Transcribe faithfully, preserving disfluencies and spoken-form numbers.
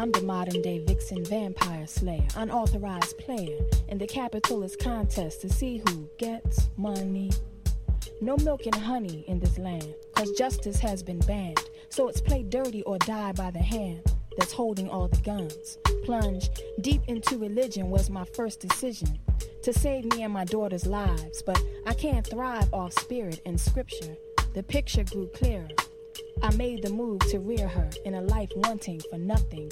I'm the modern day vixen vampire slayer, unauthorized player in the capitalist contest to see who gets money. No milk and honey in this land, cause justice has been banned. So it's play dirty or die by the hand that's holding all the guns. Plunge deep into religion was my first decision to save me and my daughter's lives, but I can't thrive off spirit and scripture. The picture grew clearer. I made the move to rear her in a life wanting for nothing